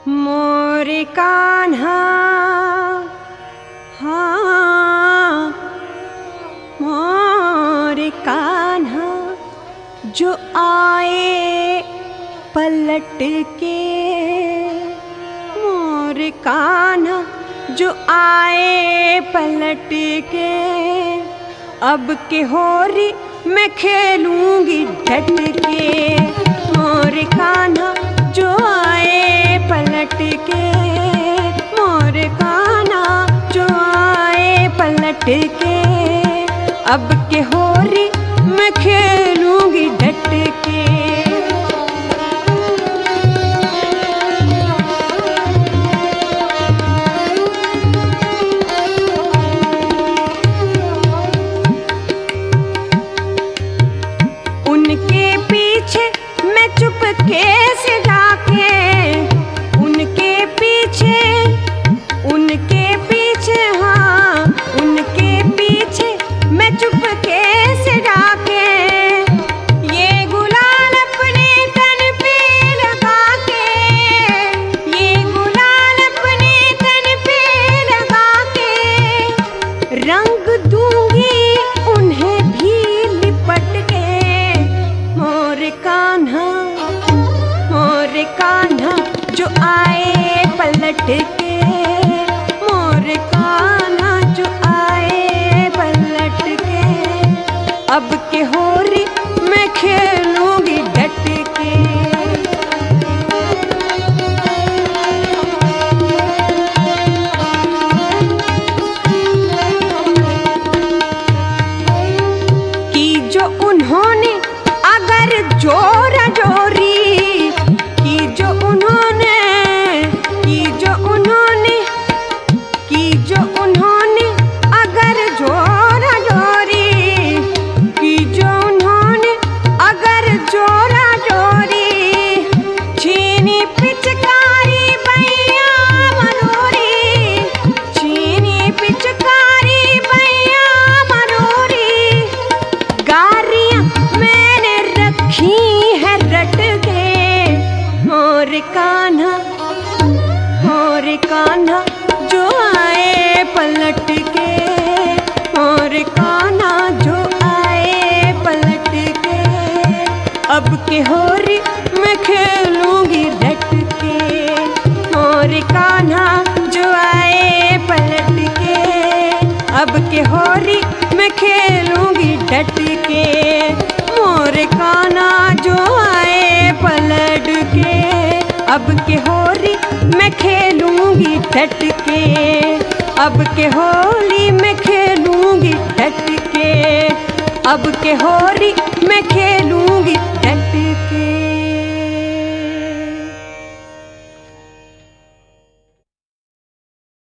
मोरे कान्हा, हाँ मोरे कान्हा, जो आए पलट के। मोरे कान्हा जो आए पलट के, अब के होरी मैं खेलूंगी डट के। मोरे कान्हा जो आए पलट के, मोरे कान्हा जो आए पलट के, अब के होरी मैं खेलूंगी डट के। उनके पीछे मैं चुपके से जाके, उनके पीछे हाँ, उनके पीछे मैं चुपके से जाके, ये गुलाल अपने तन पे लगा के, ये गुलाल अपने तन पे लगा के, रंग दूंगी उन्हें भी लिपट के। मोरे कान्हा, मोरे कान्हा जो आए पलट के, मोरे कान्हा जो आए पलट के, अब के होरी मैं खेलूंगी डट के। कि जो उन्होंने अगर जोरा जोरी, कि जो उन्होंने अगर जोरा जोरी, कि जो उन्होंने अगर जोरा जोरी, छीनी पिचकारी बैया मरोरी, छीनी पिचकारी बैया मरोरी, गारियां मैंने रखी है रट के। मोरे कान्हा, मोरे कान्हा जो आए पलट के, मोरे कान्हा जो आए पलट के, अब के होरी मैं खेलूंगी डट के। मोरे कान्हा जो आए पलट के, अब के होरी मैं खेलूंगी डट के। मोरे कान्हा जो आए पलट के, अब के होरी मैं खेलूंगी डट के, अब के होली मैं खेलूंगी डट के, अब के होरी मैं खेलूंगी डट